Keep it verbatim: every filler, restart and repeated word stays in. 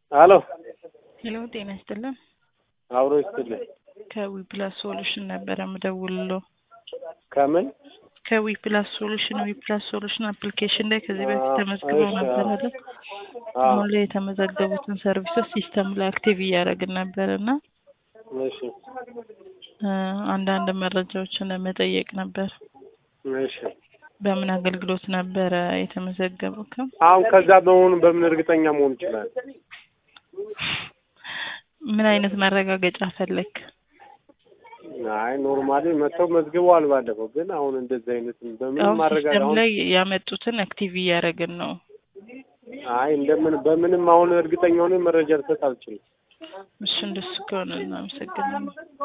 አሎ ሄሎ ጤና ይስጥልን። አብሮ ይስጥልን። ከዊፕላስ ሶሉሽን ነበር የምደውልልዎ። ከምን? ከዊፕላስ ሶሉሽን ዊፕላስ ሶሉሽን አፕሊኬሽን ላይ ከዚህ በፊት ተመዝግበው ነበር አይደል? አዎ አሁን ላይ የተመዘገቡትን ሰርቪሶች ሲስተም ላይ አክቲቭ እያደረግን ነበርና እሺ አንዳንድ መረጃዎችን ለመጠየቅ ነበር። እሺ በምን አገልግሎት ነበር የተመዘገበው? አሁን ከዛ በመሆኑ በምን እርግጠኛ መሆን ይችላል? ምን አይነት ማረጋገጫ ፈለክ? አይ ኖርማሊ መተው መዝግበዋል ባለፈው፣ ግን አሁን እንደዚህ አይነት በምን ማረጋገጫ ሲስተም ላይ ያመጡትን አክቲቭ እያደረግን ነው። አይ እንደምን በምንም አሁን እርግጠኛ ሆነ መረጃ ልሰጥ አልችልም። እሺ እንደሱ ከሆነ እናመሰግናለን።